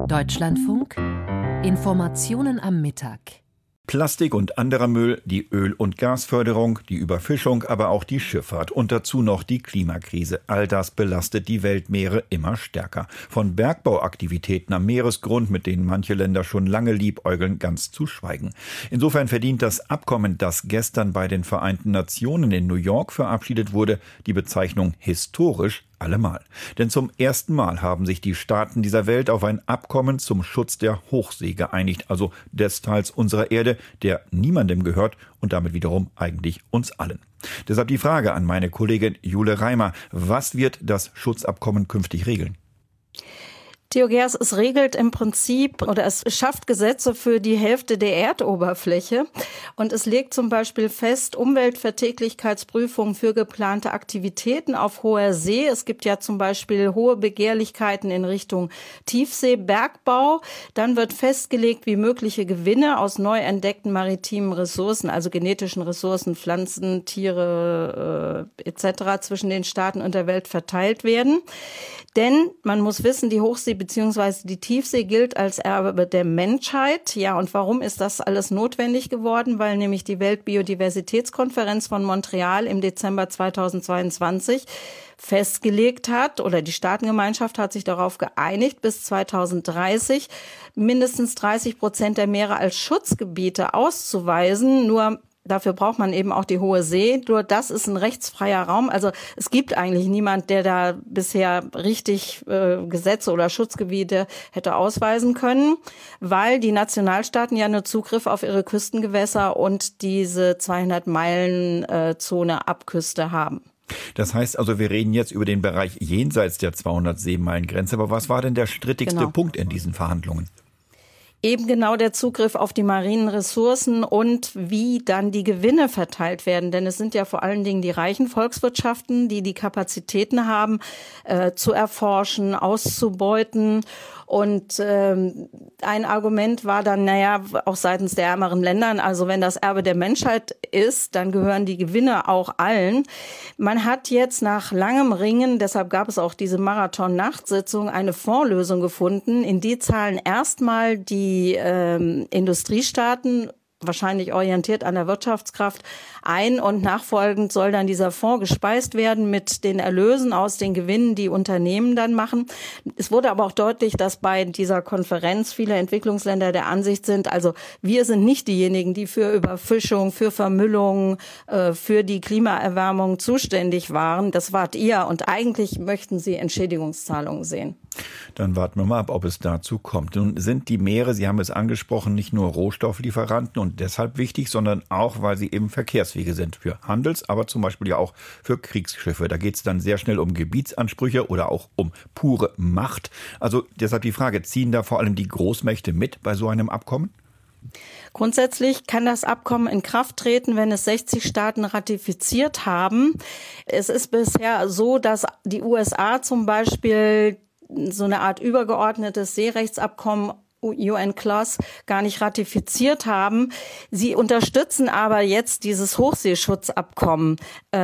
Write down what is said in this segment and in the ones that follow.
Deutschlandfunk Informationen am Mittag. Plastik und anderer Müll, die Öl- und Gasförderung, die Überfischung, aber auch die Schifffahrt und dazu noch die Klimakrise. All das belastet die Weltmeere immer stärker. Von Bergbauaktivitäten am Meeresgrund, mit denen manche Länder schon lange liebäugeln, ganz zu schweigen. Insofern verdient das Abkommen, das gestern bei den Vereinten Nationen in New York verabschiedet wurde, die Bezeichnung historisch allemal. Denn zum ersten Mal haben sich die Staaten dieser Welt auf ein Abkommen zum Schutz der Hochsee geeinigt, also des Teils unserer Erde, der niemandem gehört und damit wiederum eigentlich uns allen. Deshalb die Frage an meine Kollegin Jule Reimer: Was wird das Schutzabkommen künftig regeln? Theogeas, es regelt im Prinzip oder es schafft Gesetze für die Hälfte der Erdoberfläche und es legt zum Beispiel fest Umweltverträglichkeitsprüfungen für geplante Aktivitäten auf hoher See. Es gibt ja zum Beispiel hohe Begehrlichkeiten in Richtung Tiefseebergbau. Dann wird festgelegt, wie mögliche Gewinne aus neu entdeckten maritimen Ressourcen, also genetischen Ressourcen, Pflanzen, Tiere etc. zwischen den Staaten und der Welt verteilt werden. Denn man muss wissen, die Hochsee bzw. die Tiefsee gilt als Erbe der Menschheit. Ja, und warum ist das alles notwendig geworden? Weil nämlich die Weltbiodiversitätskonferenz von Montreal im Dezember 2022 festgelegt hat, oder die Staatengemeinschaft hat sich darauf geeinigt, bis 2030 mindestens 30% der Meere als Schutzgebiete auszuweisen. Nur dafür braucht man eben auch die hohe See. Nur das ist ein rechtsfreier Raum. Also es gibt eigentlich niemand, der da bisher richtig Gesetze oder Schutzgebiete hätte ausweisen können, weil die Nationalstaaten ja nur Zugriff auf ihre Küstengewässer und diese 200-Meilen-Zone Abküste haben. Das heißt also, wir reden jetzt über den Bereich jenseits der 200-Seemeilen-Grenze. Aber was war denn der strittigste Punkt in diesen Verhandlungen? Eben genau der Zugriff auf die marinen Ressourcen und wie dann die Gewinne verteilt werden. Denn es sind ja vor allen Dingen die reichen Volkswirtschaften, die die Kapazitäten haben, zu erforschen, auszubeuten. Und ein Argument war dann, auch seitens der ärmeren Ländern, also wenn das Erbe der Menschheit ist, dann gehören die Gewinne auch allen. Man hat jetzt nach langem Ringen, deshalb gab es auch diese Marathon-Nachtsitzung, eine Fondslösung gefunden. In die zahlen erstmal die Industriestaaten, wahrscheinlich orientiert an der Wirtschaftskraft, ein und nachfolgend soll dann dieser Fonds gespeist werden mit den Erlösen aus den Gewinnen, die Unternehmen dann machen. Es wurde aber auch deutlich, dass bei dieser Konferenz viele Entwicklungsländer der Ansicht sind, also wir sind nicht diejenigen, die für Überfischung, für Vermüllung, für die Klimaerwärmung zuständig waren. Das wart ihr und eigentlich möchten sie Entschädigungszahlungen sehen. Dann warten wir mal ab, ob es dazu kommt. Nun sind die Meere, Sie haben es angesprochen, nicht nur Rohstofflieferanten und deshalb wichtig, sondern auch, weil sie eben Verkehrswege sind für Handels-, aber zum Beispiel ja auch für Kriegsschiffe. Da geht es dann sehr schnell um Gebietsansprüche oder auch um pure Macht. Also deshalb die Frage, ziehen da vor allem die Großmächte mit bei so einem Abkommen? Grundsätzlich kann das Abkommen in Kraft treten, wenn es 60 Staaten ratifiziert haben. Es ist bisher so, dass die USA zum Beispiel so eine Art übergeordnetes Seerechtsabkommen UN-Clause gar nicht ratifiziert haben. Sie unterstützen aber jetzt dieses Hochseeschutzabkommen.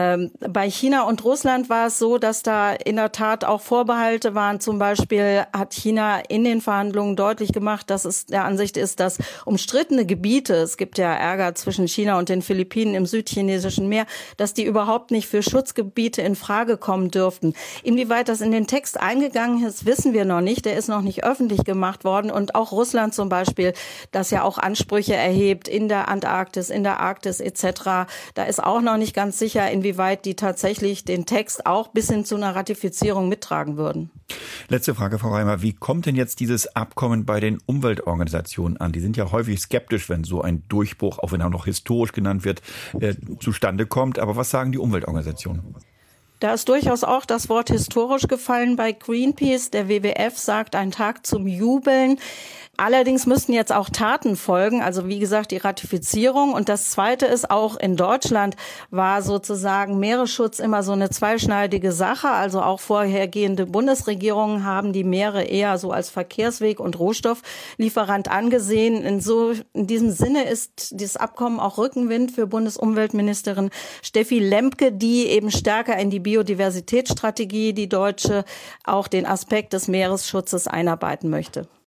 Bei China und Russland war es so, dass da in der Tat auch Vorbehalte waren. Zum Beispiel hat China in den Verhandlungen deutlich gemacht, dass es der Ansicht ist, dass umstrittene Gebiete, es gibt ja Ärger zwischen China und den Philippinen im südchinesischen Meer, dass die überhaupt nicht für Schutzgebiete in Frage kommen dürften. Inwieweit das in den Text eingegangen ist, wissen wir noch nicht. Der ist noch nicht öffentlich gemacht worden und auch Russland zum Beispiel, das ja auch Ansprüche erhebt in der Antarktis, in der Arktis etc. Da ist auch noch nicht ganz sicher, inwieweit die tatsächlich den Text auch bis hin zu einer Ratifizierung mittragen würden. Letzte Frage, Frau Reimer. Wie kommt denn jetzt dieses Abkommen bei den Umweltorganisationen an? Die sind ja häufig skeptisch, wenn so ein Durchbruch, auch wenn er noch historisch genannt wird, zustande kommt. Aber was sagen die Umweltorganisationen? Da ist durchaus auch das Wort historisch gefallen bei Greenpeace. Der WWF sagt, ein Tag zum Jubeln. Allerdings müssten jetzt auch Taten folgen, also wie gesagt die Ratifizierung. Und das Zweite ist, auch in Deutschland war sozusagen Meeresschutz immer so eine zweischneidige Sache. Also auch vorhergehende Bundesregierungen haben die Meere eher so als Verkehrsweg und Rohstofflieferant angesehen. In diesem Sinne ist dieses Abkommen auch Rückenwind für Bundesumweltministerin Steffi Lemke, die eben stärker in die Biodiversitätsstrategie, die deutsche, auch den Aspekt des Meeresschutzes einarbeiten möchte.